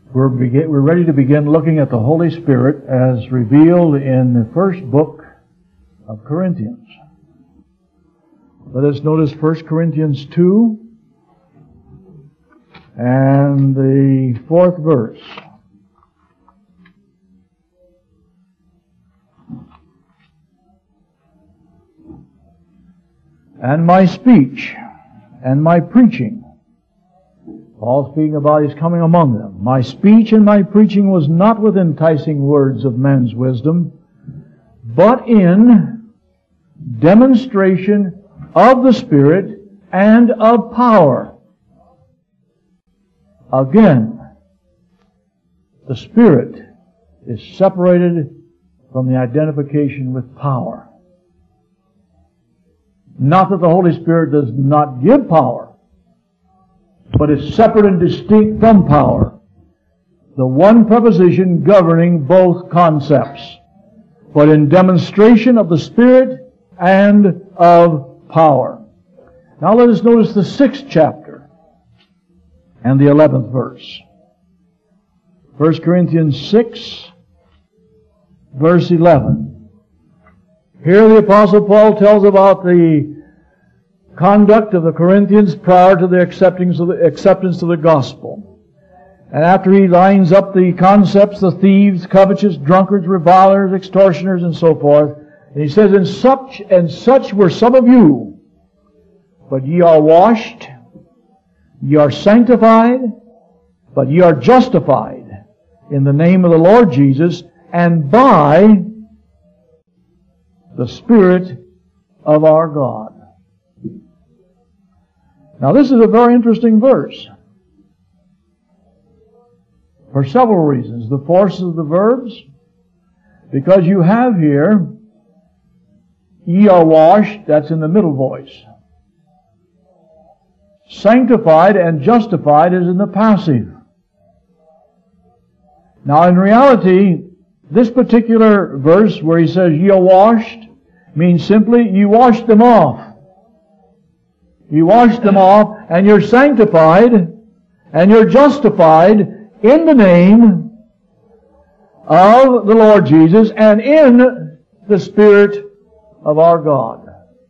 We're ready to begin looking at the Holy Spirit as revealed in the first book of Corinthians. Let us notice 1 Corinthians 2 and the 4th verse. And my speech and my preaching, Paul speaking about his coming among them. My speech and my preaching was not with enticing words of man's wisdom, but in demonstration of the Spirit and of power. Again, the Spirit is separated from the identification with power. Not that the Holy Spirit does not give power, but is separate and distinct from power. The one preposition governing both concepts, but in demonstration of the Spirit and of power. Now let us notice the 6th chapter and the 11th verse. 1 Corinthians 6, verse 11. Here the Apostle Paul tells about the conduct of the Corinthians prior to the acceptance of the gospel. And after he lines up the concepts, the thieves, covetous, drunkards, revilers, extortioners, and so forth, and he says, and such were some of you, but ye are washed, ye are sanctified, but ye are justified in the name of the Lord Jesus, and by the Spirit of our God. Now this is a very interesting verse for several reasons. The force of the verbs, because you have here, ye are washed, that's in the middle voice. Sanctified and justified is in the passive. Now in reality, this particular verse where he says ye are washed means simply you washed them off. You wash them off, and you're sanctified, and you're justified in the name of the Lord Jesus and in the Spirit of our God.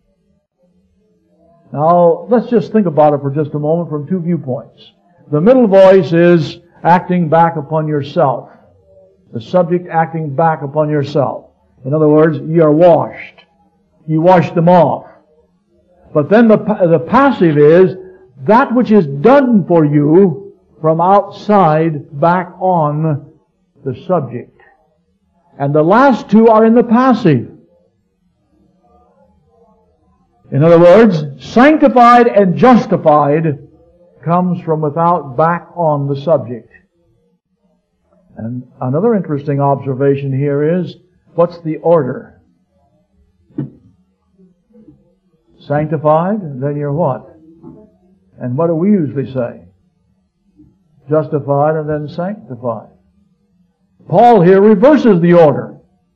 Now, let's just think about it for just a moment from two viewpoints. The middle voice is acting back upon yourself. The subject acting back upon yourself. In other words, you are washed. You wash them off. But then the passive is that which is done for you from outside back on the subject. And the last two are in the passive. In other words, sanctified and justified comes from without back on the subject. And another interesting observation here is, what's the order? Sanctified, and then you're what? And what do we usually say? Justified and then sanctified. Paul here reverses the order.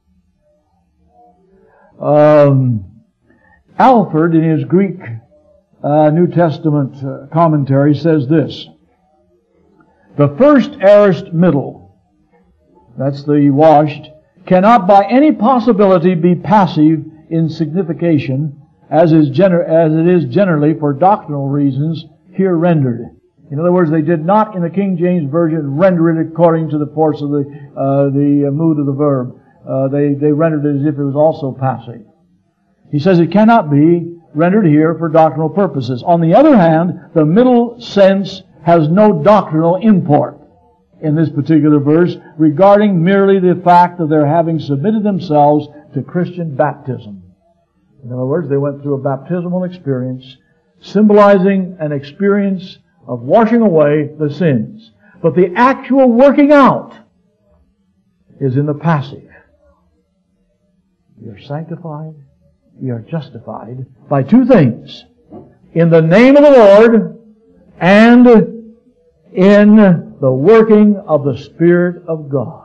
Alford, in his Greek New Testament commentary, says this: the first aorist middle, that's the washed, cannot by any possibility be passive in signification, as it is generally for doctrinal reasons here rendered. In other words, they did not in the King James Version render it according to the force of the mood of the verb. They rendered it as if it was also passive. He says it cannot be rendered here for doctrinal purposes. On the other hand, the middle sense has no doctrinal import in this particular verse regarding merely the fact of their having submitted themselves to Christian baptism. In other words, they went through a baptismal experience symbolizing an experience of washing away the sins. But the actual working out is in the passive. You're sanctified, you're justified by two things: in the name of the Lord and in the working of the Spirit of God.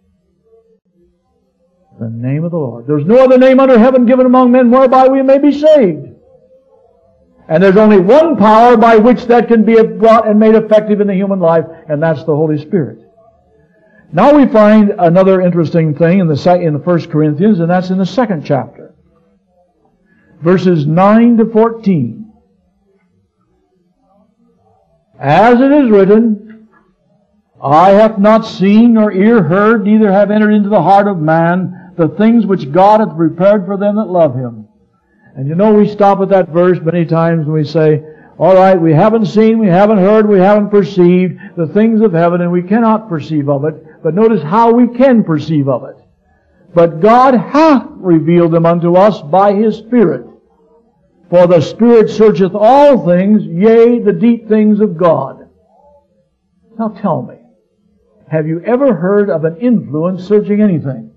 The name of the Lord. There's no other name under heaven given among men whereby we may be saved. And there's only one power by which that can be brought and made effective in the human life, and that's the Holy Spirit. Now we find another interesting thing in the 1 Corinthians, and that's in the 2nd chapter. Verses 9 to 14. As it is written, eye hath not seen, nor ear heard, neither have entered into the heart of man the things which God hath prepared for them that love Him. And you know, we stop at that verse many times and we say, all right, we haven't seen, we haven't heard, we haven't perceived the things of heaven, and we cannot perceive of it. But notice how we can perceive of it. But God hath revealed them unto us by His Spirit. For the Spirit searcheth all things, yea, the deep things of God. Now tell me, have you ever heard of an influence searching anything?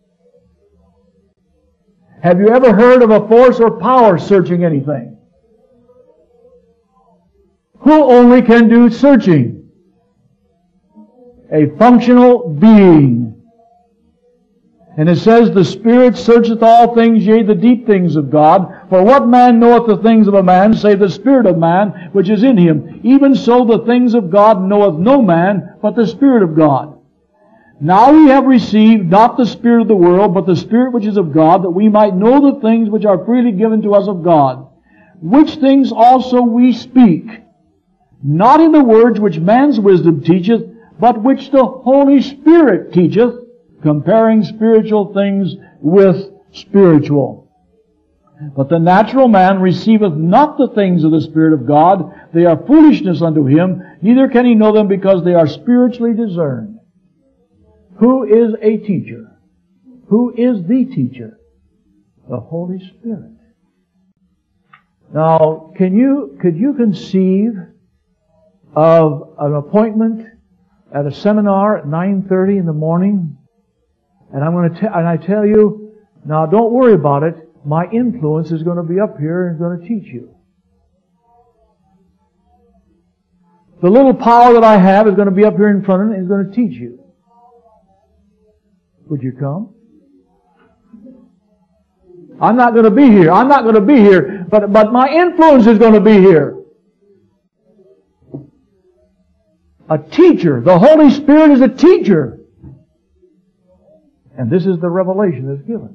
Have you ever heard of a force or power searching anything? Who only can do searching? A functional being. And it says, the Spirit searcheth all things, yea, the deep things of God. For what man knoweth the things of a man, save the Spirit of man, which is in him? Even so the things of God knoweth no man, but the Spirit of God. Now we have received not the spirit of the world, but the Spirit which is of God, that we might know the things which are freely given to us of God. Which things also we speak, not in the words which man's wisdom teacheth, but which the Holy Spirit teacheth, comparing spiritual things with spiritual. But the natural man receiveth not the things of the Spirit of God. They are foolishness unto him, neither can he know them because they are spiritually discerned. Who is a teacher? Who is the teacher? The Holy Spirit. Now, could you conceive of an appointment at a seminar at 9:30 in the morning? And I tell you, now don't worry about it. My influence is going to be up here and going to teach you. The little power that I have is going to be up here in front of it and is going to teach you. Would you come? I'm not going to be here. I'm not going to be here. But my influence is going to be here. A teacher. The Holy Spirit is a teacher. And this is the revelation that's given.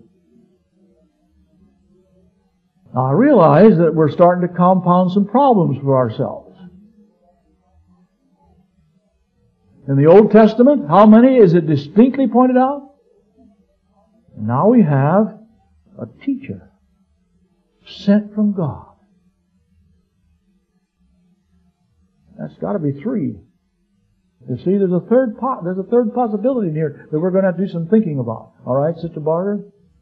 Now I realize that we're starting to compound some problems for ourselves. In the Old Testament, how many is it distinctly pointed out? Now we have a teacher sent from God. That's got to be three. You see, there's a third possibility in here that we're going to have to do some thinking about. All right, Sister Barter?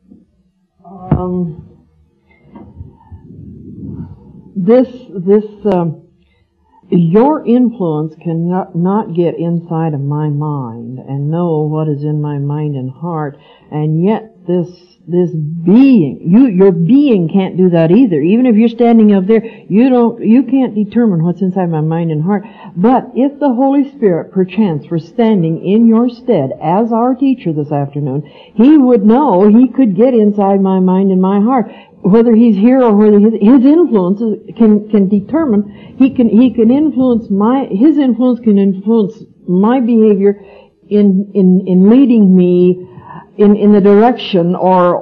Your influence cannot get inside of my mind and know what is in my mind and heart, and yet this being, your being can't do that either. Even if you're standing up there, you can't determine what's inside my mind and heart. But if the Holy Spirit perchance were standing in your stead as our teacher this afternoon, He would know, He could get inside my mind and my heart. Whether He's here or whether His influence can determine, He can influence His influence can influence my behavior in leading me in the direction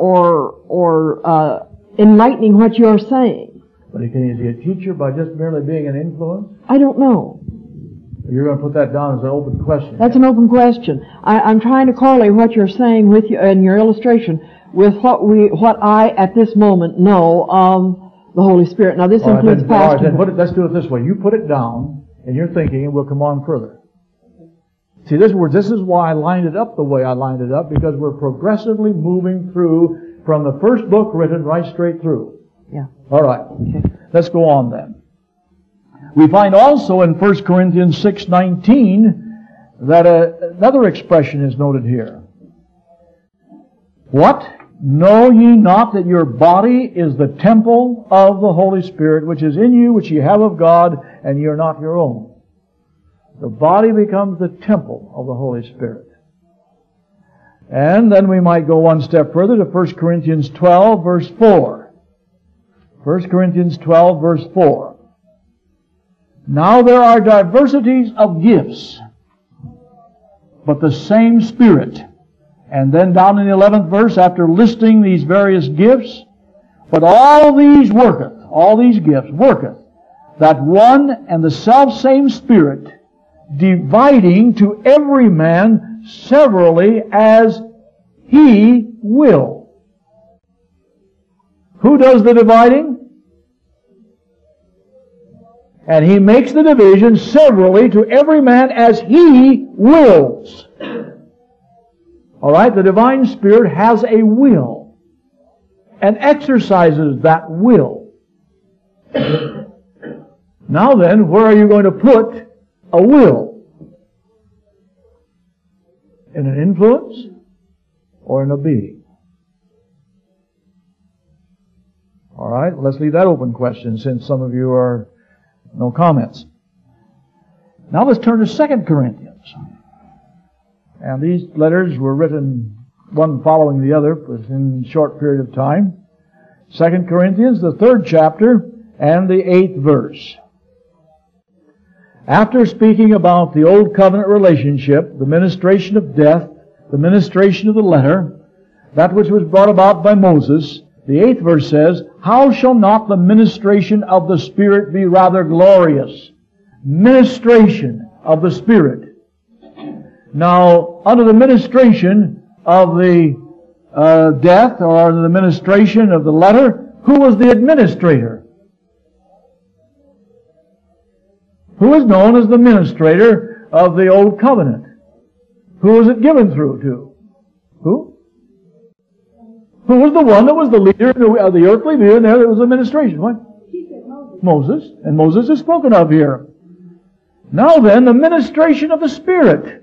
or enlightening what you're saying. But is He a teacher by just merely being an influence? I don't know. You're going to put that down as an open question. That's an open question. I'm trying to correlate what you're saying with you in your illustration with what I at this moment know of the Holy Spirit. Now this includes Pastor. All right, let's do it this way. You put it down in your thinking and we'll come on further. See, this is why I lined it up the way I lined it up, because we're progressively moving through from the first book written right straight through. Yeah. All right. Okay. Let's go on then. We find also in 1 Corinthians 6:19 that another expression is noted here. What? Know ye not that your body is the temple of the Holy Spirit, which is in you, which ye have of God, and ye are not your own? The body becomes the temple of the Holy Spirit. And then we might go one step further to 1 Corinthians 12, verse 4. 1 Corinthians 12, verse 4. Now there are diversities of gifts, but the same Spirit. And then down in the 11th verse, after listing these various gifts, but all these gifts worketh, that one and the selfsame Spirit, dividing to every man severally as He will. Who does the dividing? And He makes the division severally to every man as He wills. Alright, the Divine Spirit has a will and exercises that will. Now then, where are you going to put a will? In an influence or in a being? Alright, let's leave that open question since some of you are no comments. Now let's turn to 2 Corinthians. And these letters were written one following the other in a short period of time. 2 Corinthians, the 3rd chapter and the 8th verse. After speaking about the Old Covenant relationship, the ministration of death, the ministration of the letter, that which was brought about by Moses, the 8th verse says, how shall not the ministration of the Spirit be rather glorious? Ministration of the Spirit. Now, under the ministration of the death, or under the ministration of the letter, who was the administrator? Who is known as the administrator of the Old Covenant? Who was it given through to? Who? Who was the one that was the leader, the earthly leader, and there was administration? What? Moses. And Moses is spoken of here. Now then, the ministration of the Spirit.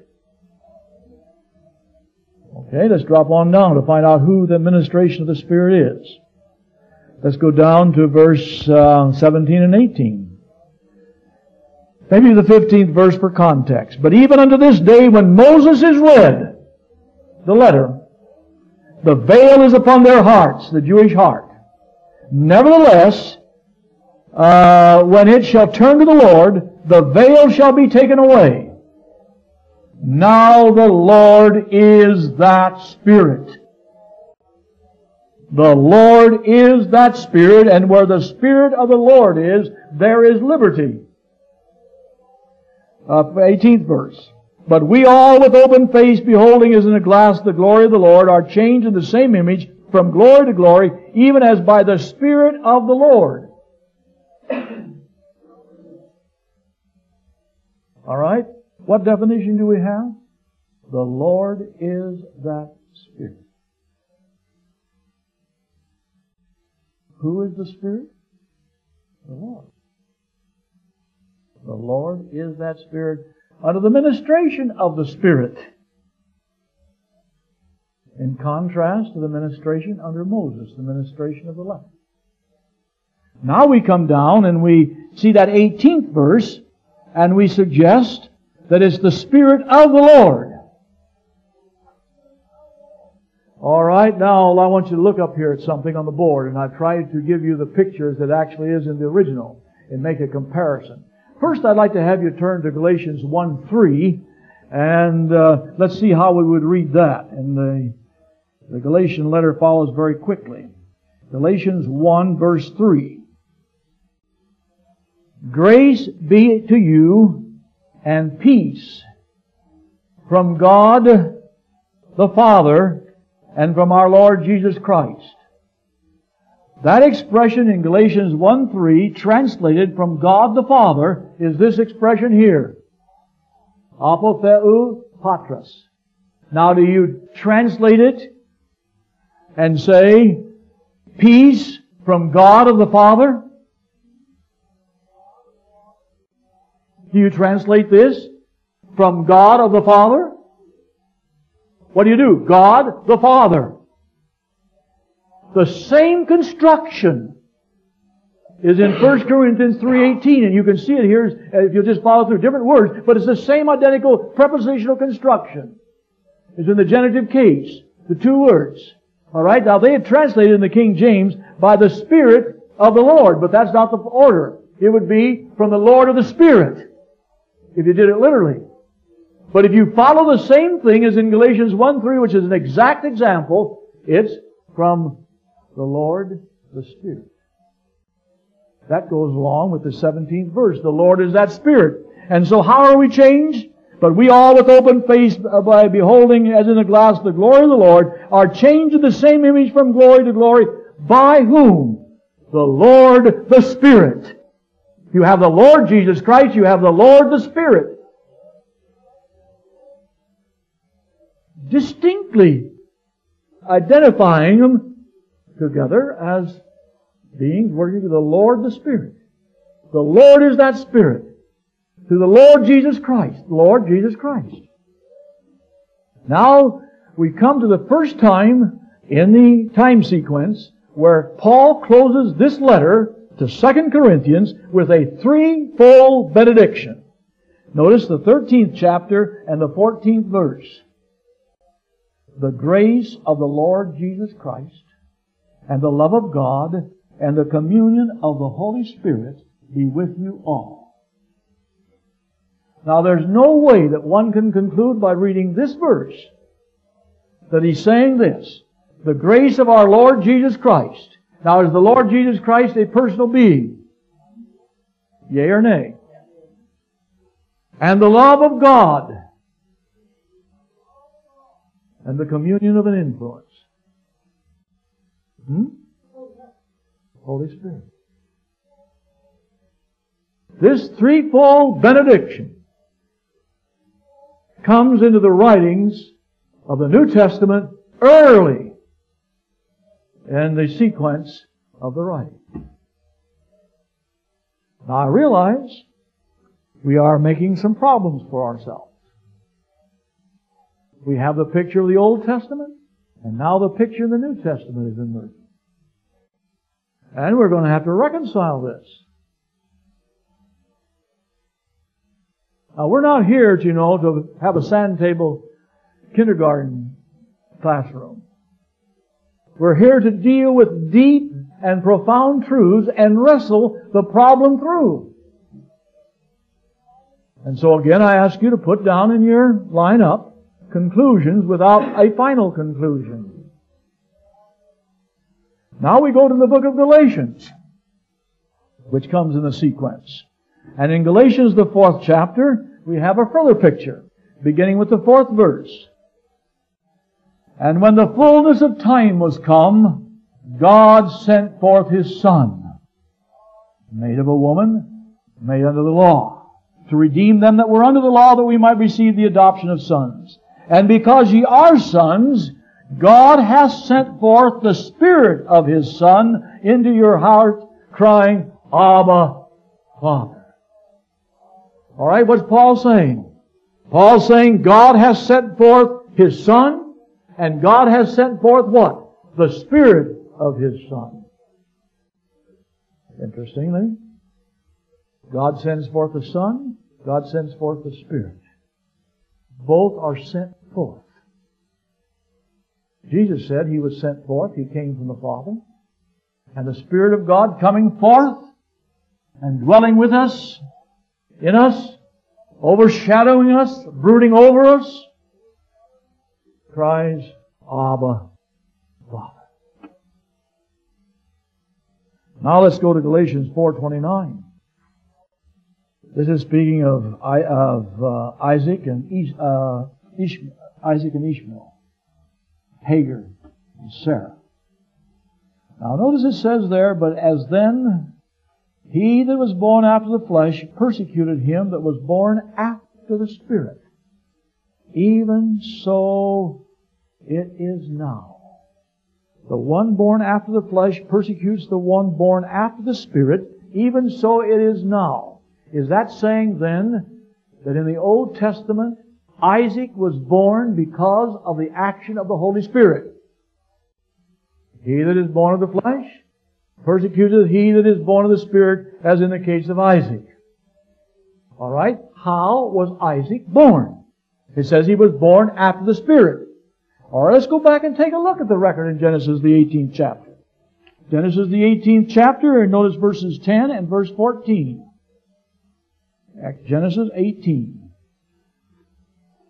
Okay, let's drop on down to find out who the administration of the Spirit is. Let's go down to verse 17 and 18. Maybe the 15th verse for context. But even unto this day when Moses is read, the letter, the veil is upon their hearts, the Jewish heart. Nevertheless, when it shall turn to the Lord, the veil shall be taken away. Now the Lord is that Spirit. The Lord is that Spirit, and where the Spirit of the Lord is, there is liberty. 18th verse. But we all with open face, beholding as in a glass the glory of the Lord, are changed in the same image from glory to glory, even as by the Spirit of the Lord. Alright? What definition do we have? The Lord is that Spirit. Who is the Spirit? The Lord. The Lord is that Spirit under the ministration of the Spirit. In contrast to the ministration under Moses, the ministration of the letter. Now we come down and we see that 18th verse, and we suggest that it's the Spirit of the Lord. Alright, now I want you to look up here at something on the board, and I've tried to give you the pictures that actually is in the original and make a comparison. First, I'd like to have you turn to Galatians 1:3, and let's see how we would read that. And the Galatian letter follows very quickly. Galatians 1 verse 3. Grace be to you and peace from God the Father and from our Lord Jesus Christ. That expression in Galatians 1:3, translated from God the Father, is this expression here. Apotheu patros. Now do you translate it and say, peace from God of the Father? Do you translate this from God of the Father? What do? God the Father. The same construction is in 1 Corinthians 3:18, and you can see it here if you just follow through different words, but it's the same identical prepositional construction. It's in the genitive case, the two words. Alright, now they had translated in the King James, by the Spirit of the Lord, but that's not the order. It would be from the Lord of the Spirit, if you did it literally. But if you follow the same thing as in Galatians 1:3, which is an exact example, it's from the Lord, the Spirit. That goes along with the 17th verse. The Lord is that Spirit. And so how are we changed? But we all with open face, by beholding as in a glass the glory of the Lord, are changed in the same image from glory to glory. By whom? The Lord, the Spirit. You have the Lord Jesus Christ, you have the Lord, the Spirit. Distinctly identifying them together as beings working with the Lord, the Spirit. The Lord is that Spirit. To the Lord Jesus Christ. Lord Jesus Christ. Now, we come to the first time in the time sequence where Paul closes this letter to 2 Corinthians with a threefold benediction. Notice the 13th chapter and the 14th verse. The grace of the Lord Jesus Christ and the love of God and the communion of the Holy Spirit be with you all. Now there's no way that one can conclude by reading this verse that he's saying this. The grace of our Lord Jesus Christ. Now is the Lord Jesus Christ a personal being? Yea or nay? And the love of God. And the communion of an influence. Holy Spirit. This threefold benediction comes into the writings of the New Testament early in the sequence of the writing. Now I realize we are making some problems for ourselves. We have the picture of the Old Testament, and now the picture of the New Testament is emerging. And we're going to have to reconcile this. Now, we're not here, to have a sand table kindergarten classroom. We're here to deal with deep and profound truths and wrestle the problem through. And so again, I ask you to put down in your lineup conclusions without a final conclusion. Now we go to the book of Galatians, which comes in the sequence. And in Galatians, the 4th chapter, we have a further picture, beginning with the 4th verse. And when the fullness of time was come, God sent forth His Son, made of a woman, made under the law, to redeem them that were under the law, that we might receive the adoption of sons. And because ye are sons, God hath sent forth the Spirit of His Son into your heart, crying, Abba, Father. All right, what's Paul saying? Paul's saying God has sent forth His Son, and God has sent forth what? The Spirit of His Son. Interestingly, God sends forth the Son, God sends forth the Spirit. Both are sent forth. Jesus said He was sent forth. He came from the Father. And the Spirit of God coming forth and dwelling with us, in us, overshadowing us, brooding over us, cries, Abba, Father. Now let's go to Galatians 4:29. This is speaking of Isaac and Ishmael, Hagar and Sarah. Now notice it says there, but as then he that was born after the flesh persecuted him that was born after the Spirit. Even so it is now. The one born after the flesh persecutes the one born after the Spirit. Even so it is now. Is that saying then that in the Old Testament Isaac was born because of the action of the Holy Spirit? He that is born of the flesh persecuted he that is born of the Spirit, as in the case of Isaac. All right? How was Isaac born? It says he was born after the Spirit. All right, let's go back and take a look at the record in Genesis, the 18th chapter. Genesis, the 18th chapter, and notice verses 10 and verse 14. Genesis 18.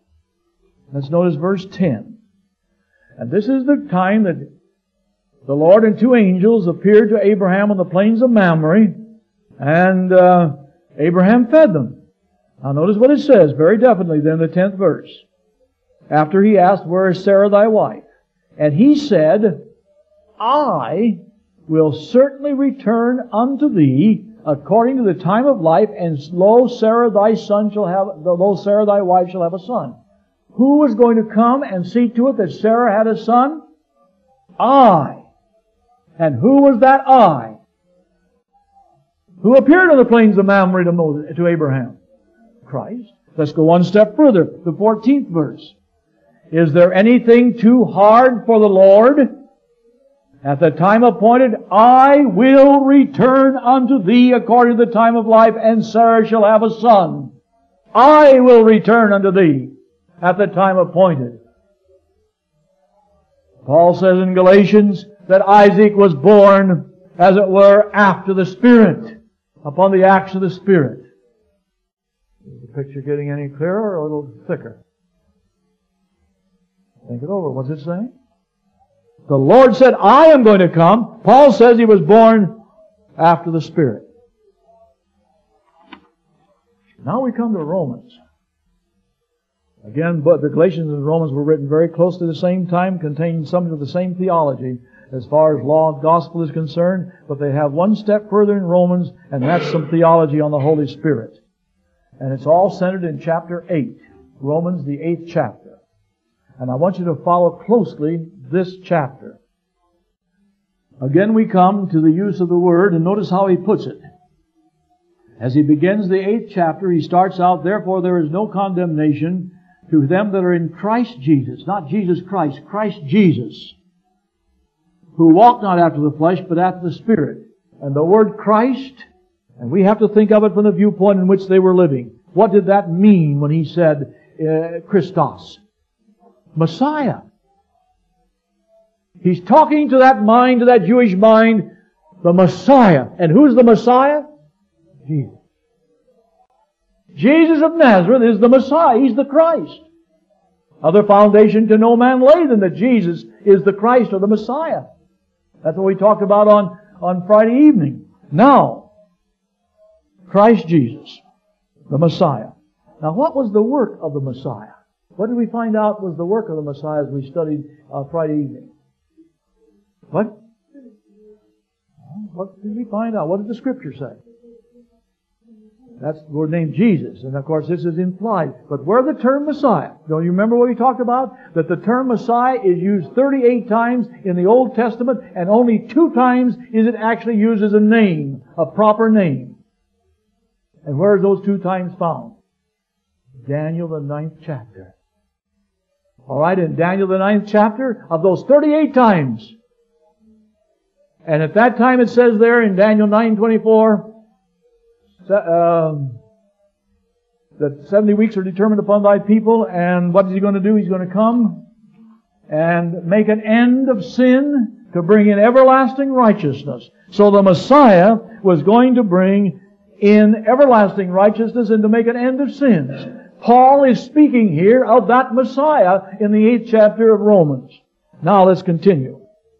Let's notice verse 10. And this is the time that the Lord and two angels appeared to Abraham on the plains of Mamre, and Abraham fed them. Now notice what it says very definitely then in the 10th verse. After he asked, Where is Sarah thy wife? And he said, I will certainly return unto thee according to the time of life, and lo, Sarah thy wife shall have a son. Who was going to come and see to it that Sarah had a son? I. And who was that I? Who appeared on the plains of Mamre to Abraham? Christ. Let's go one step further. The 14th verse. Is there anything too hard for the Lord? At the time appointed, I will return unto thee according to the time of life, and Sarah shall have a son. I will return unto thee at the time appointed. Paul says in Galatians that Isaac was born, as it were, after the Spirit, upon the acts of the Spirit. Is the picture getting any clearer or a little thicker? Think it over. What's it saying? The Lord said, I am going to come. Paul says he was born after the Spirit. Now we come to Romans. Again, but the Galatians and Romans were written very close to the same time, containing some of the same theology as far as law and gospel is concerned, but they have one step further in Romans, and that's some theology on the Holy Spirit. And it's all centered in chapter 8, Romans the 8th chapter. And I want you to follow closely this chapter. Again we come to the use of the word, and notice how he puts it. As he begins the 8th chapter, he starts out, Therefore there is no condemnation to them that are in Christ Jesus. Not Jesus Christ, Christ Jesus. Who walk not after the flesh, but after the Spirit. And the word Christ, and we have to think of it from the viewpoint in which they were living. What did that mean when he said Christos? Messiah. He's talking to that mind, to that Jewish mind, the Messiah. And who's the Messiah? Jesus. Jesus of Nazareth is the Messiah. He's the Christ. Other foundation to no man lay than that Jesus is the Christ or the Messiah. That's what we talked about on Friday evening. Now, Christ Jesus, the Messiah. Now, what was the work of the Messiah? What did we find out was the work of the Messiah as we studied Friday evening? What? What did we find out? What did the Scripture say? That's the word named Jesus. And of course this is implied. But where the term Messiah, don't you remember what we talked about? That the term Messiah is used 38 times in the Old Testament, and only 2 times is it actually used as a name, a proper name. And where are those 2 times found? Daniel the 9th chapter. Alright, in Daniel the 9th chapter, of those 38 times. And at that time it says there in Daniel 9:24, that 70 weeks are determined upon thy people, and what is he going to do? He's going to come and make an end of sin to bring in everlasting righteousness. So the Messiah was going to bring in everlasting righteousness and to make an end of sins. Paul is speaking here of that Messiah in the 8th chapter of Romans. Now let's continue.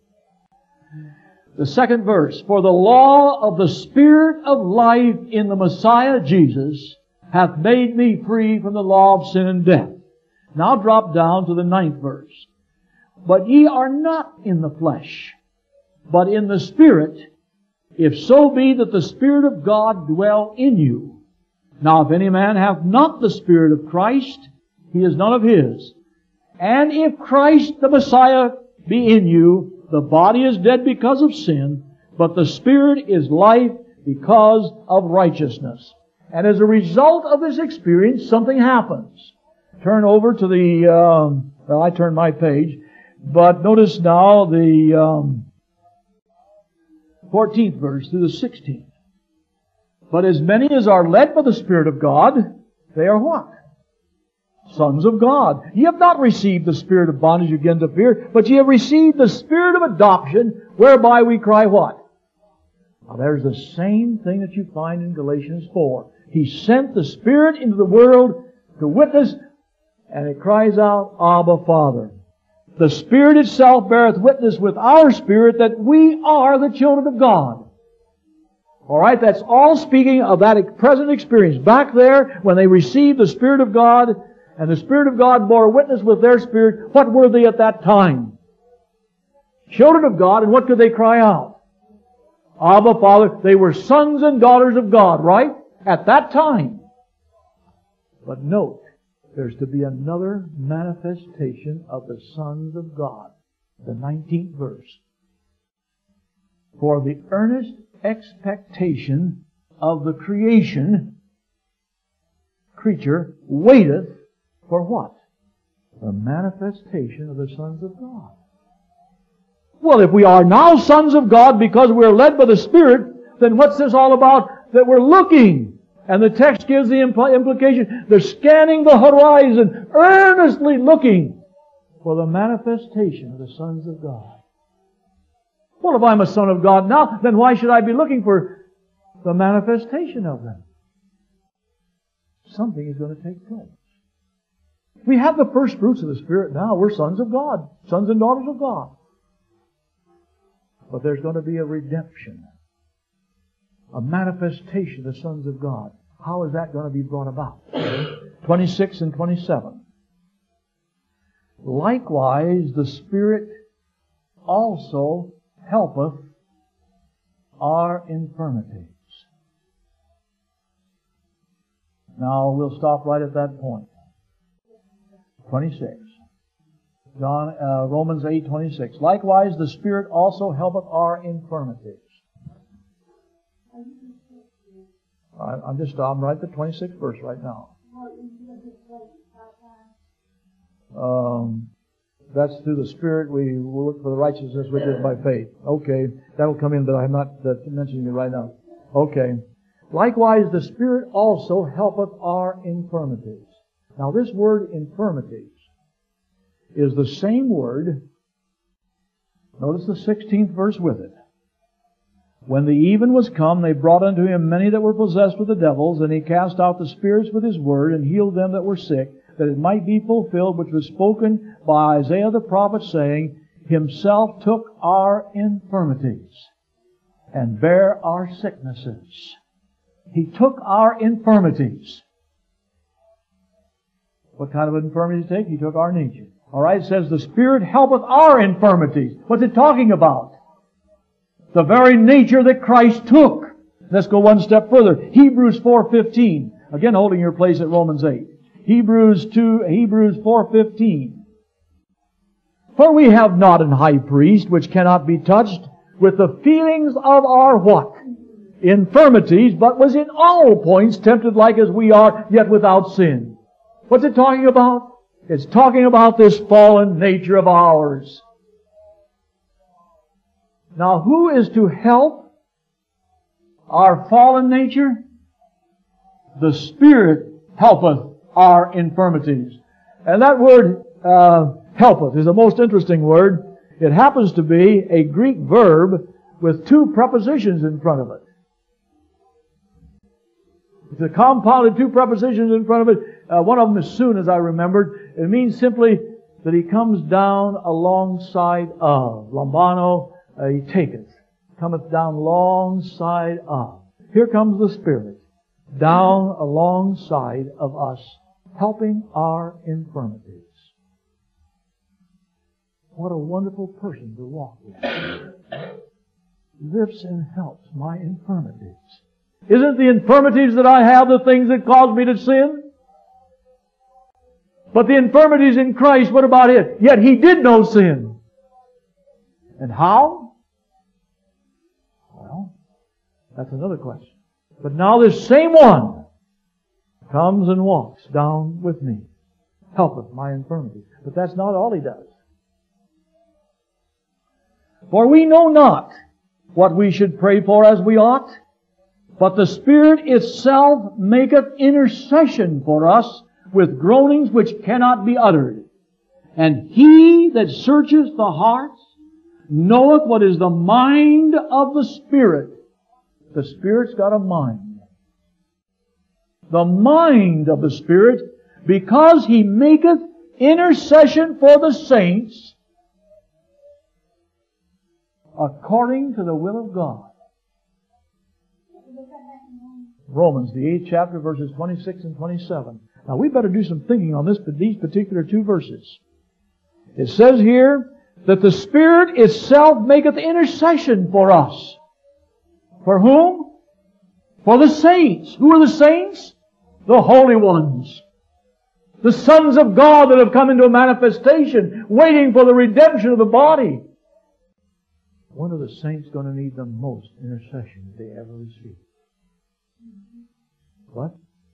The 2nd verse, For the law of the Spirit of life in the Messiah Jesus hath made me free from the law of sin and death. Now drop down to the 9th verse. But ye are not in the flesh, but in the Spirit, if so be that the Spirit of God dwell in you. Now if any man hath not the Spirit of Christ, he is none of his. And if Christ the Messiah be in you, the body is dead because of sin, but the Spirit is life because of righteousness. And as a result of this experience, something happens. Turn over to the, I turned my page, but notice now the 14th verse through the 16th. But as many as are led by the Spirit of God, they are what? Sons of God. Ye have not received the spirit of bondage again to fear, but ye have received the Spirit of adoption, whereby we cry what? Now there's the same thing that you find in Galatians 4. He sent the Spirit into the world to witness And it cries out, Abba, Father. The Spirit itself beareth witness with our spirit that we are the children of God. Alright, that's all speaking of that present experience. Back there, when they received the Spirit of God, and the Spirit of God bore witness with their spirit, what were they at that time? Children of God, and what could they cry out? Abba, Father. They were sons and daughters of God, right? At that time. But note, there's to be another manifestation of the sons of God. The 19th verse. For the earnest expectation of the creature waiteth for what? The manifestation of the sons of God. Well, if we are now sons of God because we're led by the Spirit, then what's this all about? That we're looking. And the text gives the implication. They're scanning the horizon, earnestly looking for the manifestation of the sons of God. Well, if I'm a son of God now, then why should I be looking for the manifestation of them? Something is going to take place. We have the first fruits of the Spirit now. We're sons of God, sons and daughters of God. But there's going to be a redemption, a manifestation of the sons of God. How is that going to be brought about? 26 and 27. Likewise, the Spirit also helpeth our infirmities. Now, we'll stop right at that point. 26. Romans 8:26. Likewise, the Spirit also helpeth our infirmities. I'm right at the 26th verse right now. That's through the Spirit we will look for the righteousness which is by faith. Okay, that'll come in, but I'm not mentioning it right now. Okay. Likewise, the Spirit also helpeth our infirmities. Now, this word infirmities is the same word. Notice the 16th verse with it. When the even was come, they brought unto him many that were possessed with the devils, and he cast out the spirits with his word, and healed them that were sick, that it might be fulfilled which was spoken by Isaiah the prophet, saying, Himself took our infirmities, and bare our sicknesses. He took our infirmities. What kind of infirmities did He take? He took our nature. Alright, it says, the Spirit helpeth our infirmities. What's it talking about? The very nature that Christ took. Let's go one step further. Hebrews 4:15. Again, holding your place at Romans 8. Hebrews 4:15. For we have not an high priest which cannot be touched with the feelings of our what? Infirmities, but was in all points tempted like as we are, yet without sin. What's it talking about? It's talking about this fallen nature of ours. Now, who is to help our fallen nature? The Spirit helpeth our infirmities. And that word, helpeth, is a most interesting word. It happens to be a Greek verb with two prepositions in front of it. It's a compounded two prepositions in front of it. One of them is soon, as I remembered. It means simply that He comes down alongside of. Lambano, He taketh. Cometh down alongside of. Here comes the Spirit. Down alongside of us. Helping our infirmities. What a wonderful person to walk with. Lifts and helps my infirmities. Isn't the infirmities that I have the things that cause me to sin? But the infirmities in Christ, what about it? Yet He did no sin. And how? Well, that's another question. But now this same one comes and walks down with me. Helpeth my infirmities. But that's not all He does. For we know not what we should pray for as we ought, but the Spirit itself maketh intercession for us with groanings which cannot be uttered. And He that searcheth the hearts knoweth what is the mind of the Spirit. The Spirit's got a mind. The mind of the Spirit because He maketh intercession for the saints according to the will of God. Romans, the 8th chapter, verses 26 and 27. Now we better do some thinking on these particular two verses. It says here that the Spirit itself maketh intercession for us. For whom? For the saints. Who are the saints? The holy ones. The sons of God that have come into a manifestation, waiting for the redemption of the body. When are the saints going to need the most intercession they ever receive? What?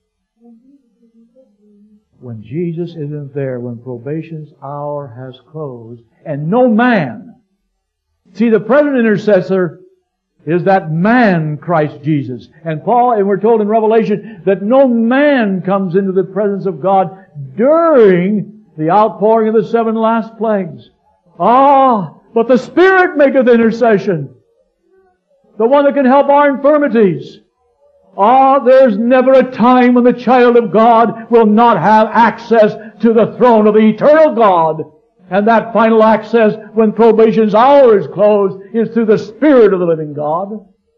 When Jesus isn't there, when probation's hour has closed, and no man. See, the present intercessor is that man, Christ Jesus. And we're told in Revelation that no man comes into the presence of God during the outpouring of the 7 last plagues. But the Spirit maketh intercession. The one that can help our infirmities. There's never a time when the child of God will not have access to the throne of the eternal God. And that final access, when probation's hour is closed, is through the Spirit of the living God.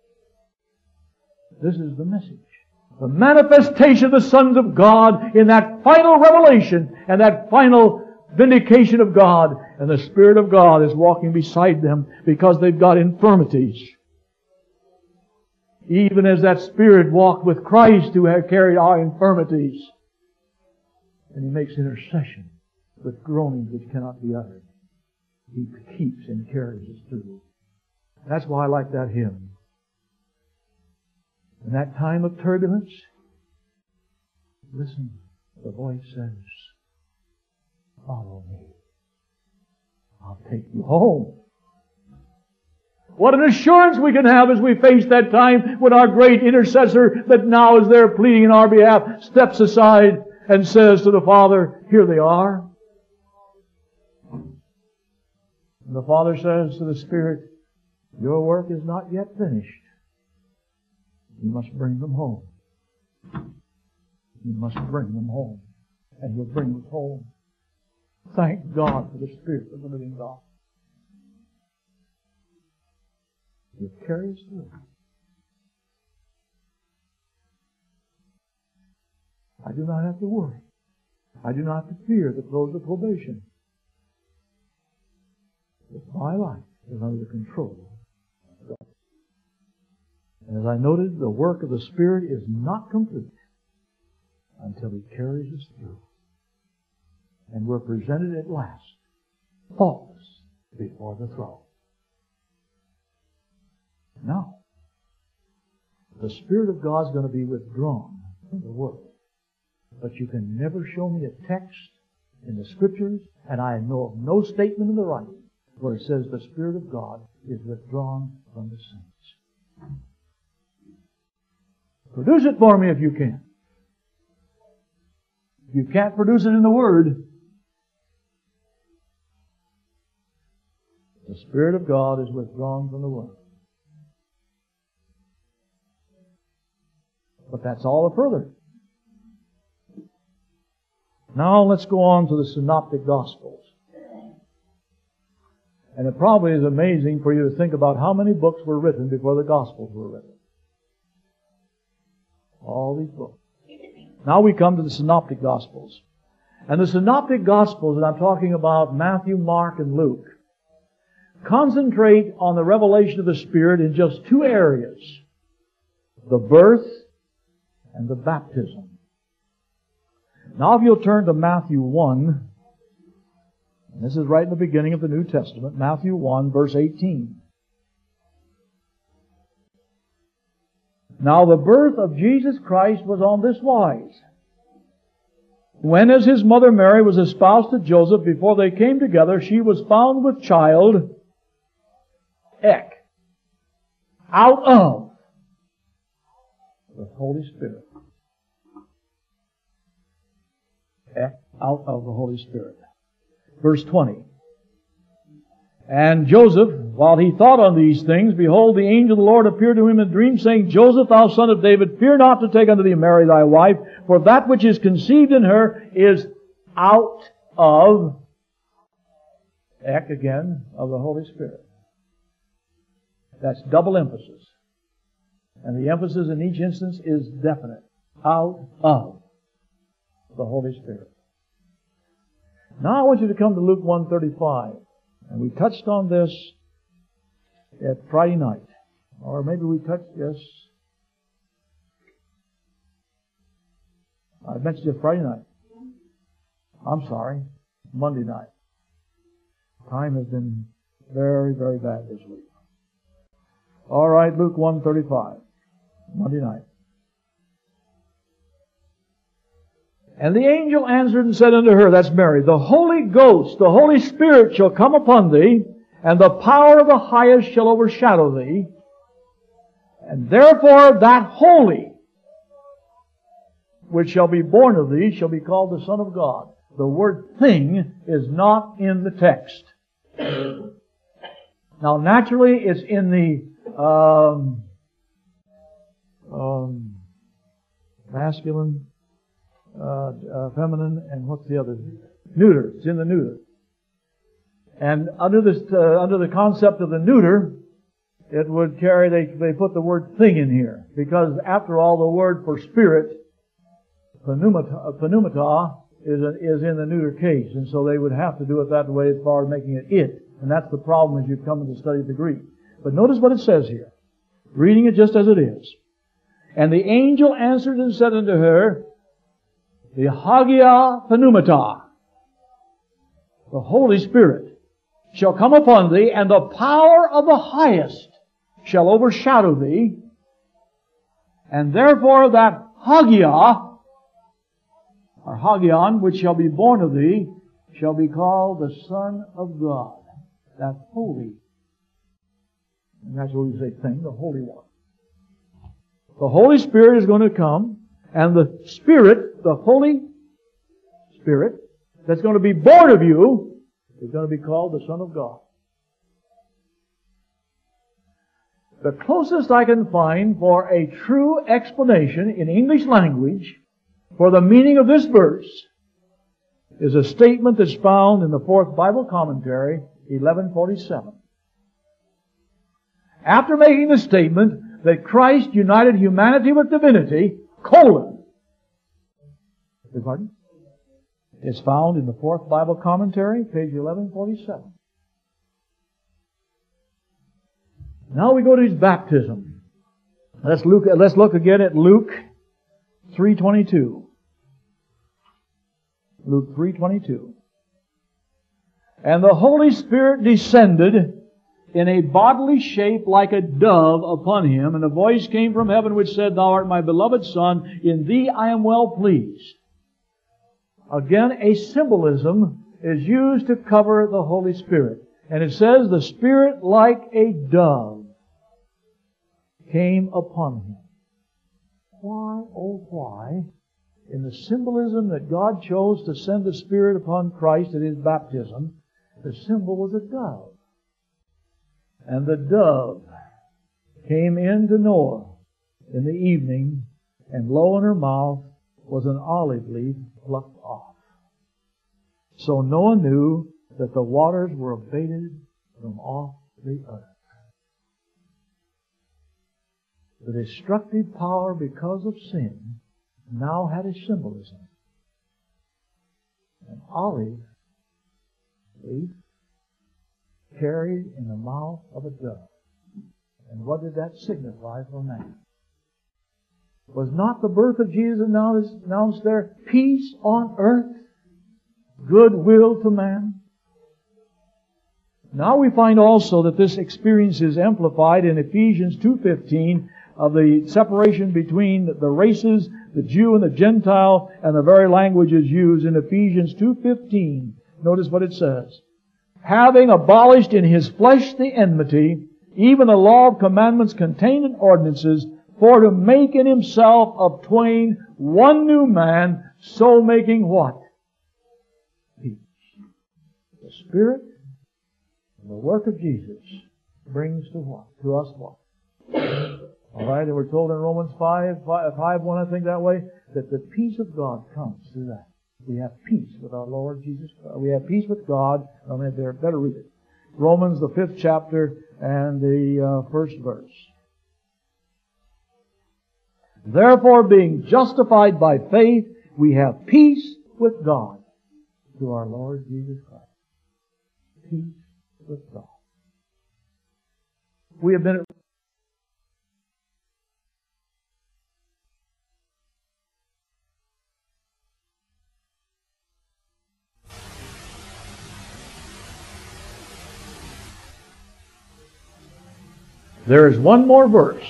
This is the message. The manifestation of the sons of God in that final revelation and that final vindication of God. And the Spirit of God is walking beside them because they've got infirmities. Even as that Spirit walked with Christ who had carried our infirmities. And He makes intercession with groanings which cannot be uttered. He keeps and carries us through. That's why I like that hymn. In that time of turbulence, listen, the voice says, follow me. I'll take you home. What an assurance we can have as we face that time when our great intercessor that now is there pleading in our behalf steps aside and says to the Father, here they are. And the Father says to the Spirit, your work is not yet finished. You must bring them home. You must bring them home. And He'll bring us home. Thank God for the Spirit of the living God. He'll carry us through. I do not have to worry. I do not have to fear the close of probation. My life is under the control of God. And as I noted, the work of the Spirit is not complete until He carries us through. And we're presented at last, faultless, before the throne. Now, the Spirit of God is going to be withdrawn from the world. But you can never show me a text in the Scriptures, and I know of no statement in the writing where it says the Spirit of God is withdrawn from the saints. Produce it for me if you can. If you can't produce it in the Word, the Spirit of God is withdrawn from the world. But that's all the further. Now let's go on to the Synoptic Gospels. And it probably is amazing for you to think about how many books were written before the Gospels were written. All these books. Now we come to the Synoptic Gospels. And the Synoptic Gospels, and I'm talking about Matthew, Mark, and Luke, concentrate on the revelation of the Spirit in just two areas. The birth and the baptism. Now if you'll turn to Matthew 1, and this is right in the beginning of the New Testament, Matthew 1, verse 18. Now the birth of Jesus Christ was on this wise. When as His mother Mary was espoused to Joseph, before they came together, she was found with child, out of the Holy Spirit. Out of the Holy Spirit. Verse 20. And Joseph, While he thought on these things, behold, the angel of the Lord appeared to him in a dream, saying, Joseph, thou son of David, fear not to take unto thee Mary thy wife, for that which is conceived in her is out of, again, of the Holy Spirit. That's double emphasis. And the emphasis in each instance is definite. Out of the Holy Spirit. Now I want you to come to Luke 1:35. And we touched on this at Friday night. Or maybe we touched, yes. I mentioned it Friday night. I'm sorry. Monday night. Time has been very, very bad this week. All right, Luke 1:35. Monday night. And the angel answered and said unto her, that's Mary, the Holy Ghost, the Holy Spirit shall come upon thee, and the power of the highest shall overshadow thee. And therefore that holy which shall be born of thee shall be called the Son of God. The word thing is not in the text. Now naturally it's in the masculine, feminine, and what's the other? Neuter. It's in the neuter. And under the concept of the neuter, it would carry, they put the word thing in here. Because after all, the word for spirit, pneumata, is in the neuter case. And so they would have to do it that way as far as making it. And that's the problem as you come into study of the Greek. But notice what it says here. Reading it just as it is. And the angel answered and said unto her, the Hagia Pneumata, the Holy Spirit, shall come upon thee, and the power of the highest shall overshadow thee. And therefore that Hagia, or Hagion, which shall be born of thee, shall be called the Son of God. That holy. And that's what we say thing, the Holy One. The Holy Spirit is going to come, and the Spirit, the Holy Spirit, that's going to be born of you, is going to be called the Son of God. The closest I can find for a true explanation in English language for the meaning of this verse is a statement that's found in the Fourth Bible Commentary, 1147. After making the statement that Christ united humanity with divinity, colon. Beg pardon? It's found in the Fourth Bible Commentary, page 1147. Now we go to his baptism. Let's look again at Luke 3:22. Luke 3:22. And the Holy Spirit descended in a bodily shape like a dove upon him, and a voice came from heaven which said, Thou art my beloved Son, in thee I am well pleased. Again, a symbolism is used to cover the Holy Spirit. And it says, the Spirit like a dove came upon him. Why, oh why, in the symbolism that God chose to send the Spirit upon Christ at His baptism, the symbol was a dove. And the dove came in to Noah in the evening, and lo, in her mouth was an olive leaf plucked off. So Noah knew that the waters were abated from off the earth. The destructive power because of sin now had a symbolism. An olive leaf carried in the mouth of a dove. And what did that signify for man? Was not the birth of Jesus announced there, peace on earth, goodwill to man? Now we find also that this experience is amplified in Ephesians 2:15 of the separation between the races, the Jew and the Gentile, and the very language is used in Ephesians 2:15. Notice what it says. Having abolished in His flesh the enmity, even the law of commandments contained in ordinances, for to make in Himself of twain one new man, so making what? Peace. The Spirit and the work of Jesus brings to what? To us what? All right, and we're told in Romans 5:1, I think that way, that the peace of God comes through that. We have peace with our Lord Jesus Christ. We have peace with God. I mean, better read it. Romans, the 5th chapter and the 1st verse. Therefore, being justified by faith, we have peace with God through our Lord Jesus Christ. Peace with God. We have been... There is one more verse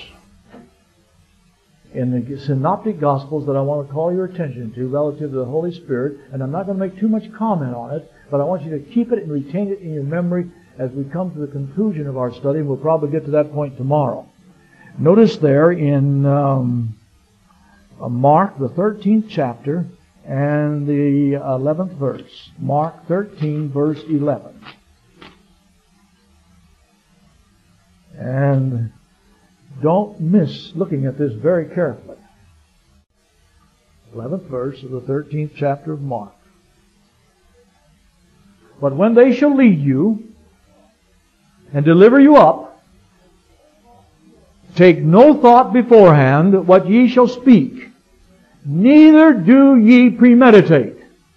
in the Synoptic Gospels that I want to call your attention to relative to the Holy Spirit, and I'm not going to make too much comment on it, but I want you to keep it and retain it in your memory as we come to the conclusion of our study, and we'll probably get to that point tomorrow. Notice there in Mark, the 13th chapter, and the 11th verse. Mark 13, verse 11. And don't miss looking at this very carefully. 11th verse of the 13th chapter of Mark. But when they shall lead you and deliver you up, take no thought beforehand what ye shall speak, neither do ye premeditate.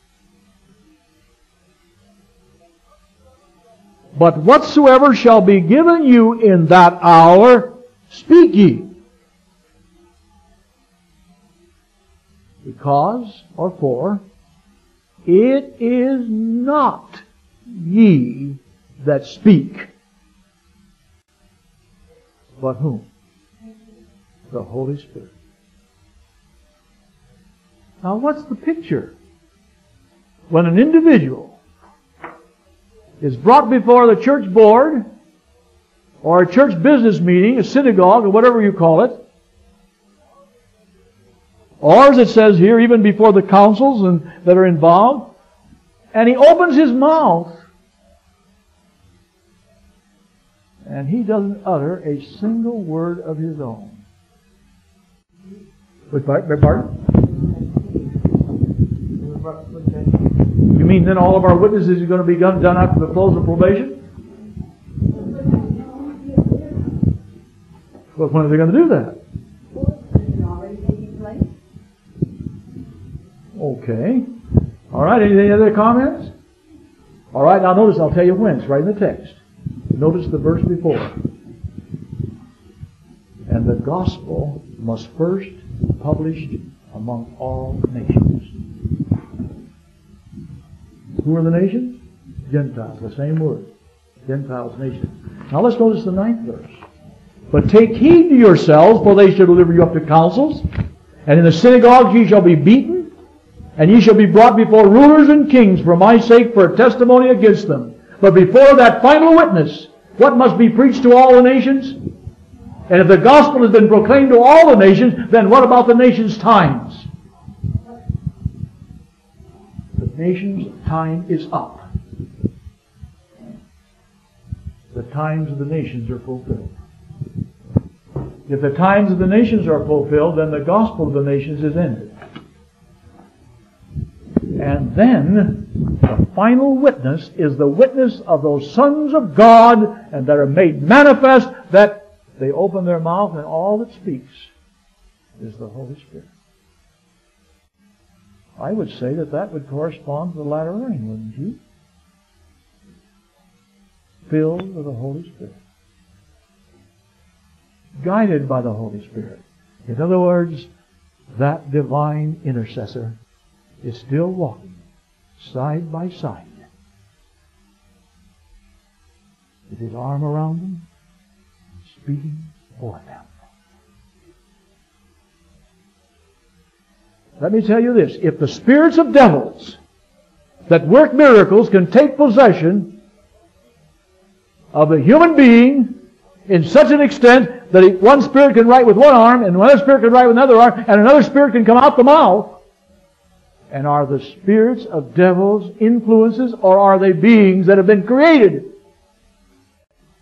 But whatsoever shall be given you in that hour, speak ye. Because, or for, it is not ye that speak, but whom? The Holy Spirit. Now what's the picture? When an individual is brought before the church board, or a church business meeting, a synagogue, or whatever you call it, or as it says here, even before the councils that are involved, and he opens his mouth, and he doesn't utter a single word of his own. Pardon? You mean then all of our witnesses are going to be done after the close of probation? Well, when are they going to do that? Okay. All right, any other comments? All right, now notice, I'll tell you when. It's right in the text. Notice the verse before. And the gospel must first be published among all nations. Who are the nations? Gentiles, the same word. Gentiles, nations. Now let's notice the 9th verse. But take heed to yourselves, for they shall deliver you up to councils, and in the synagogues ye shall be beaten, and ye shall be brought before rulers and kings for my sake, for a testimony against them. But before that final witness, what must be preached to all the nations? And if the gospel has been proclaimed to all the nations, then what about the nations' times? The nation's time is up. The times of the nations are fulfilled. If the times of the nations are fulfilled, then the gospel of the nations is ended. And then the final witness is the witness of those sons of God, and that are made manifest, that they open their mouth and all that speaks is the Holy Spirit. I would say that would correspond to the latter rain, wouldn't you? Filled with the Holy Spirit. Guided by the Holy Spirit. In other words, that divine intercessor is still walking side by side with his arm around them and speaking for them. Let me tell you this. If the spirits of devils that work miracles can take possession of a human being in such an extent that one spirit can write with one arm, and another spirit can write with another arm, and another spirit can come out the mouth, and are the spirits of devils influences, or are they beings that have been created?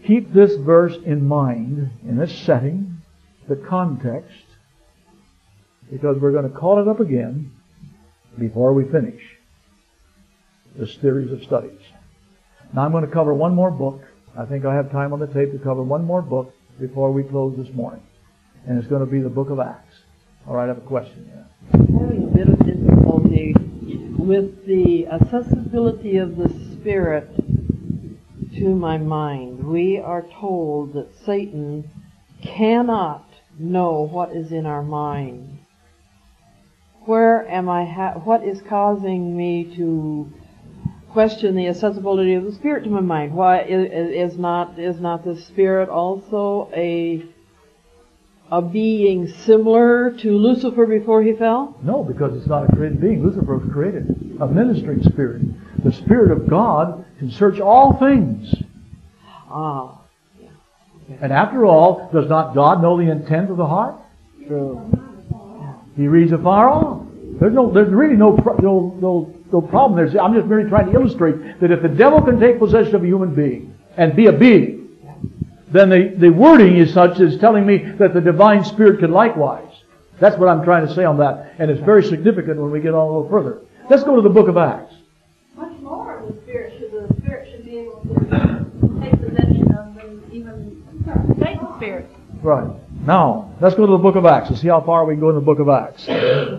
keep this verse in mind, in this setting, the context, because we're going to call it up again before we finish this series of studies. Now I'm going to cover one more book. I think I have time on the tape to cover one more book before we close this morning. And it's going to be the book of Acts. All right, I have a question here. I'm having a bit of difficulty with the accessibility of the Spirit to my mind. We are told that Satan cannot know what is in our mind. Where am what is causing me to question the accessibility of the Spirit to my mind? Why is not the Spirit also a being similar to Lucifer before he fell? No, because it's not a created being. Lucifer was created, a ministering spirit. The Spirit of God can search all things. Ah. Yeah. Okay. And after all, does not God know the intent of the heart? True. He reads afar off. There's really no problem there. I'm just merely trying to illustrate that if the devil can take possession of a human being and be a being, then the wording is such as telling me that the divine Spirit can likewise. That's what I'm trying to say on that. And it's very significant when we get on a little further. Let's go to the book of Acts. Much more of the Spirit should be able to take possession of than even Satan's spirit. Right. Now, let's go to the book of Acts and see how far we can go in the book of Acts.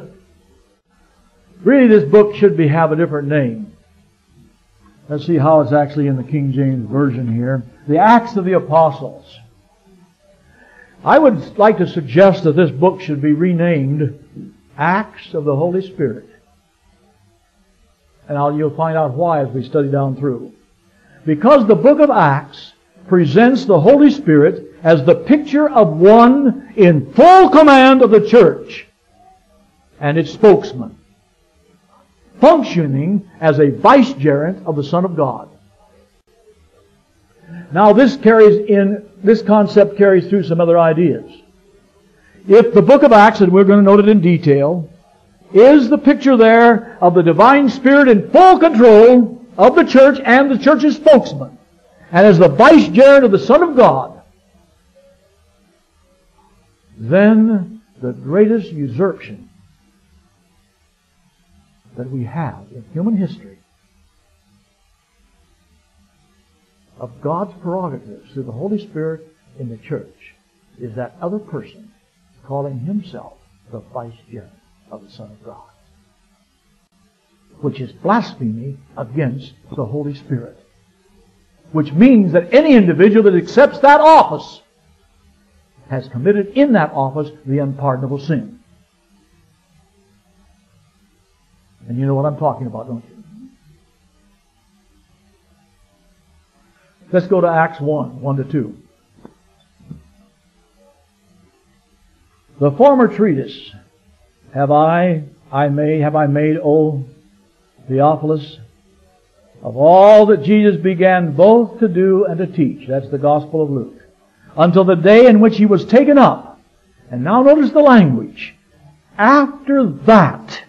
Really, this book should have a different name. Let's see how it's actually in the King James Version here. The Acts of the Apostles. I would like to suggest that this book should be renamed Acts of the Holy Spirit. And you'll find out why as we study down through. Because the book of Acts presents the Holy Spirit as the picture of one in full command of the church and its spokesman, functioning as a vicegerent of the Son of God. Now this concept carries through some other ideas. If the book of Acts, and we're going to note it in detail, is the picture there of the divine Spirit in full control of the church and the church's spokesman, and as the vicegerent of the Son of God, then the greatest usurpation that we have in human history of God's prerogatives through the Holy Spirit in the church is that other person calling himself the vicegerent of the Son of God, which is blasphemy against the Holy Spirit, which means that any individual that accepts that office has committed in that office the unpardonable sin. And you know what I'm talking about, don't you? Let's go to Acts 1:1-2. The former treatise have I made, O Theophilus, of all that Jesus began both to do and to teach. That's the Gospel of Luke. Until the day in which He was taken up. And now notice the language. After that,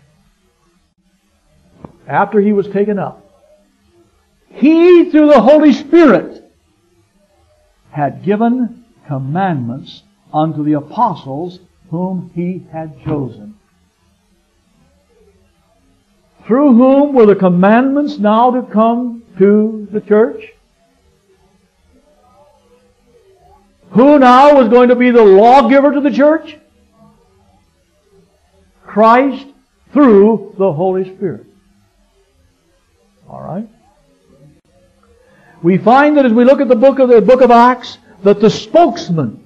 after He was taken up, He, through the Holy Spirit, had given commandments unto the apostles whom He had chosen. Through whom were the commandments now to come to the church? Who now was going to be the lawgiver to the church? Christ through the Holy Spirit. All right? We find that as we look at the book of Acts, that the spokesmen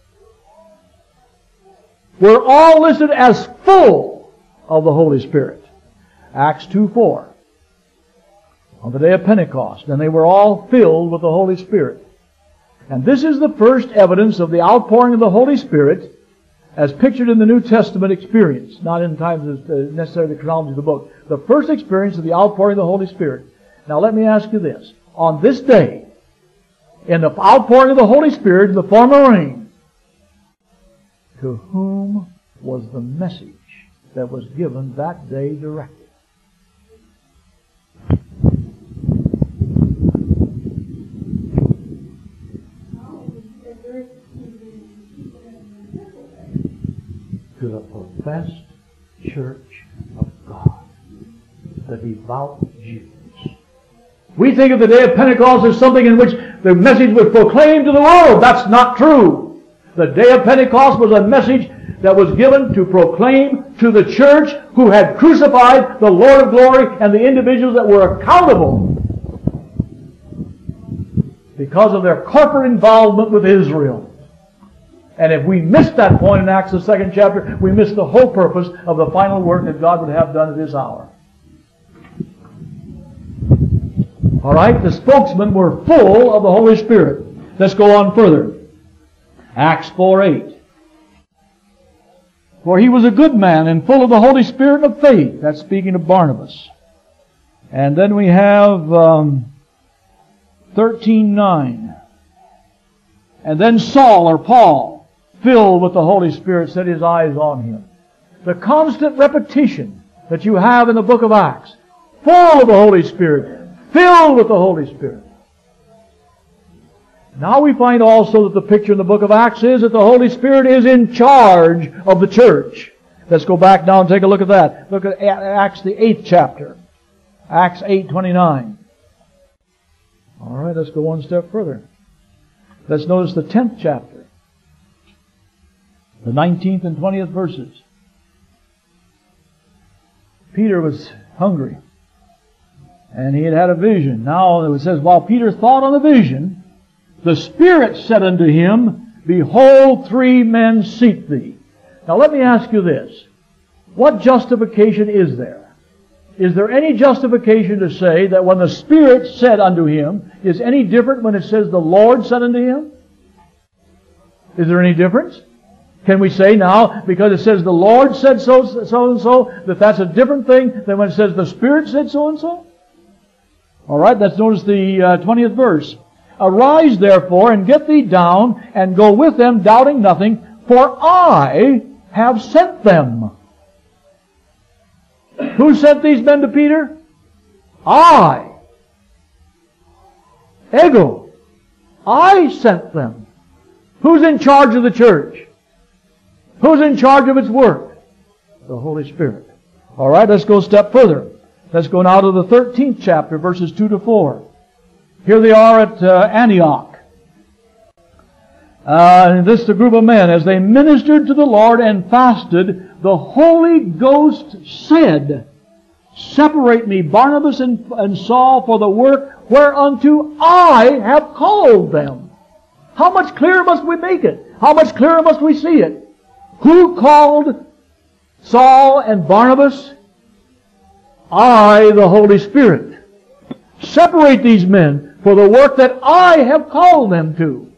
were all listed as full of the Holy Spirit. Acts 2:4. On the day of Pentecost, and they were all filled with the Holy Spirit. And this is the first evidence of the outpouring of the Holy Spirit as pictured in the New Testament experience, not in times as necessarily the chronology of the book. The first experience of the outpouring of the Holy Spirit. Now let me ask you this. On this day, in the outpouring of the Holy Spirit in the form of rain, to whom was the message that was given that day directed? professed church of God, the devout Jews. We think of the day of Pentecost as something in which the message was proclaimed to the world. That's not true. The day of Pentecost was a message that was given to proclaim to the church who had crucified the Lord of glory and the individuals that were accountable because of their corporate involvement with Israel. And if we miss that point in Acts the 2nd chapter, we miss the whole purpose of the final work that God would have done at this hour. All right, the spokesmen were full of the Holy Spirit. Let's go on further. Acts 4:8. For he was a good man and full of the Holy Spirit and of faith. That's speaking of Barnabas. And then we have 13:9. And then Saul, or Paul, filled with the Holy Spirit, set his eyes on him. The constant repetition that you have in the book of Acts. Full of the Holy Spirit. Filled with the Holy Spirit. Now we find also that the picture in the book of Acts is that the Holy Spirit is in charge of the church. Let's go back now and take a look at that. Look at Acts the 8th chapter. Acts 8:29. All right, let's go one step further. Let's notice the 10th chapter. The 19th and 20th verses. Peter was hungry. And he had had a vision. Now it says, while Peter thought on the vision, the Spirit said unto him, Behold, 3 men seek thee. Now let me ask you this. What justification is there? Is there any justification to say that when the Spirit said unto him is any different when it says the Lord said unto him? Is there any difference? Can we say now, because it says the Lord said so and so, that that's a different thing than when it says the Spirit said so and so? All right, let's notice the 20th verse. Arise therefore and get thee down and go with them, doubting nothing, for I have sent them. Who sent these men to Peter? I. Ego. I sent them. Who's in charge of the church? Who's in charge of its work? The Holy Spirit. All right, let's go a step further. Let's go now to the 13th chapter, verses 2 to 4. Here they are at Antioch. This is a group of men. As they ministered to the Lord and fasted, the Holy Ghost said, Separate me, Barnabas and Saul, for the work whereunto I have called them. How much clearer must we make it? How much clearer must we see it? Who called Saul and Barnabas? I, the Holy Spirit. Separate these men for the work that I have called them to.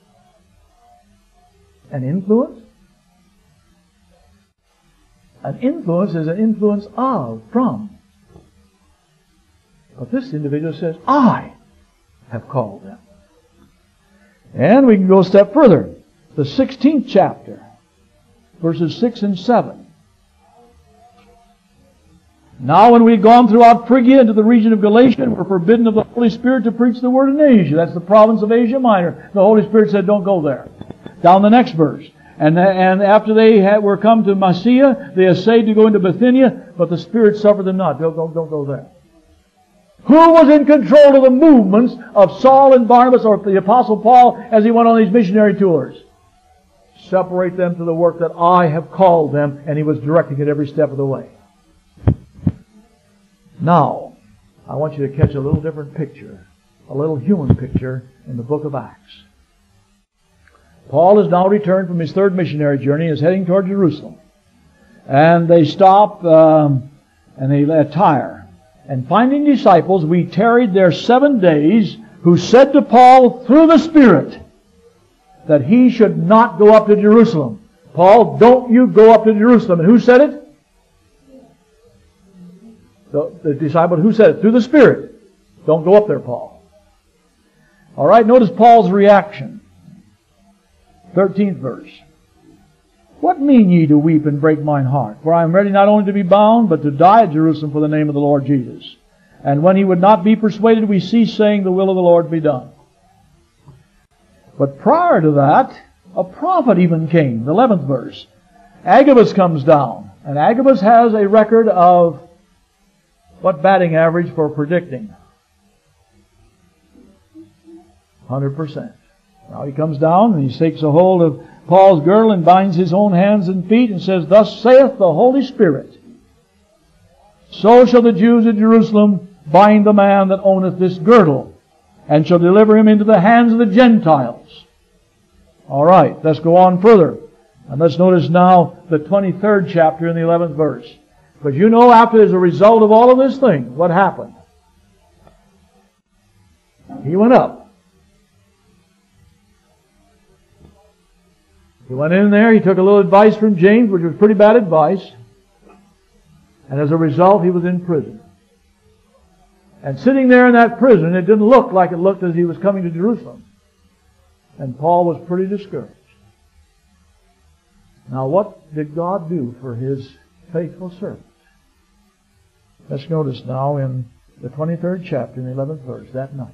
An influence? An influence is an influence of, from. But this individual says, I have called them. And we can go a step further. The 16th chapter, verses 6 and 7. Now when we had gone throughout Phrygia into the region of Galatia and were forbidden of the Holy Spirit to preach the word in Asia. That's the province of Asia Minor. The Holy Spirit said, don't go there. Down the next verse. And after they were come to Mysia, they essayed to go into Bithynia, but the Spirit suffered them not. Don't go there. Who was in control of the movements of Saul and Barnabas, or the Apostle Paul, as he went on these missionary tours? Separate them to the work that I have called them, and he was directing it every step of the way. Now, I want you to catch a little different picture, a little human picture in the book of Acts. Paul has now returned from his 3rd missionary journey and is heading toward Jerusalem. And they stop and they at Tyre. And finding disciples, we tarried there 7 days, who said to Paul through the Spirit that he should not go up to Jerusalem. Paul, don't you go up to Jerusalem. And who said it? The disciple. Who said it? Through the Spirit. Don't go up there, Paul. All right, notice Paul's reaction. 13th verse. What mean ye to weep and break mine heart? For I am ready not only to be bound, but to die at Jerusalem for the name of the Lord Jesus. And when he would not be persuaded, we ceased, saying, the will of the Lord be done. But prior to that, a prophet even came. The 11th verse. Agabus comes down. And Agabus has a record of what batting average for predicting? 100%. Now he comes down and he takes a hold of Paul's girdle and binds his own hands and feet and says, "Thus saith the Holy Spirit, so shall the Jews at Jerusalem bind the man that owneth this girdle, and shall deliver him into the hands of the Gentiles." All right, let's go on further. And let's notice now the 23rd chapter in the 11th verse. Because you know, after as a result of all of this thing, what happened? He went up. He went in there, he took a little advice from James, which was pretty bad advice. And as a result, he was in prison. And sitting there in that prison, it didn't look like it looked as he was coming to Jerusalem. And Paul was pretty discouraged. Now what did God do for His faithful servant? Let's notice now in the 23rd chapter, in the 11th verse, that night.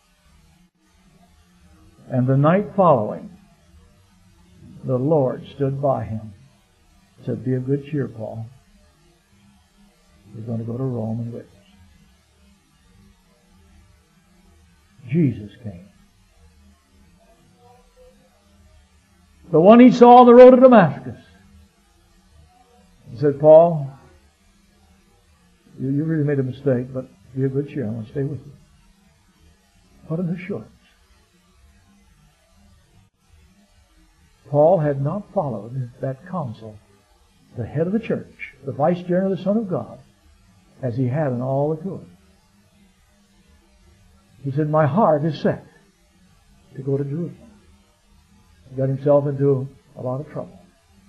"And the night following, the Lord stood by him." Said, "Be of good cheer, Paul. You're going to go to Rome and witness." Jesus came. The one he saw on the road to Damascus. He said, "Paul, you really made a mistake, but be of good cheer. I want to stay with you." What an assurance. Paul had not followed that counsel, the head of the church, the vice general of the Son of God, as he had in all the tours. He said, "My heart is set to go to Jerusalem." He got himself into a lot of trouble.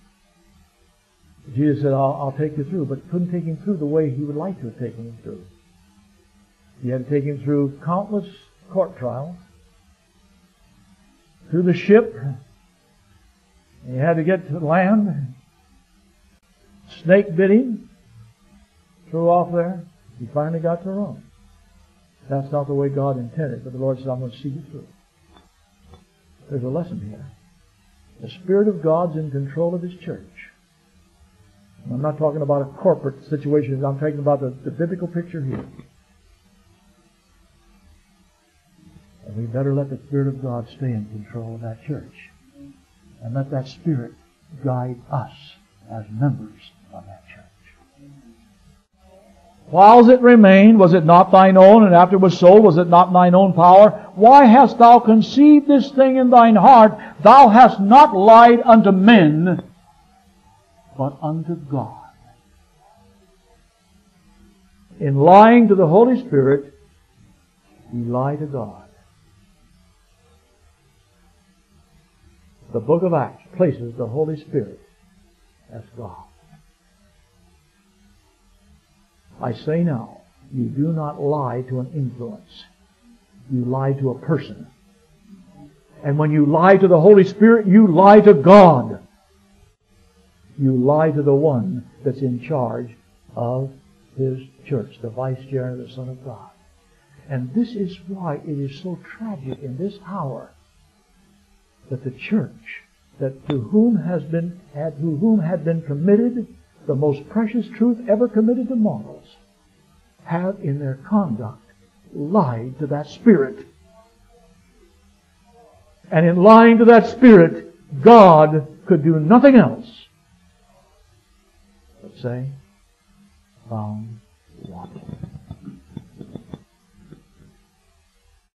Jesus said, I'll take you through, but couldn't take him through the way he would like to have taken him through. He had to take him through countless court trials, through the ship. He had to get to land. Snake bit him, threw off there. He finally got to Rome. That's not the way God intended, but the Lord said, "I'm going to see you through." There's a lesson here. The Spirit of God's in control of His church. And I'm not talking about a corporate situation. I'm talking about the biblical picture here. And we better let the Spirit of God stay in control of that church. And let that Spirit guide us as members of that church. "Whiles it remained, was it not thine own? And after it was sold, was it not thine own power? Why hast thou conceived this thing in thine heart? Thou hast not lied unto men, but unto God." In lying to the Holy Spirit, we lie to God. The book of Acts places the Holy Spirit as God. I say now, you do not lie to an influence. You lie to a person. And when you lie to the Holy Spirit, you lie to God. You lie to the one that's in charge of His church, the vice general, the Son of God. And this is why it is so tragic in this hour that the church, that to whom had been committed the most precious truth ever committed to mortals, have in their conduct lied to that Spirit. And in lying to that Spirit, God could do nothing else but say, "Found wanting."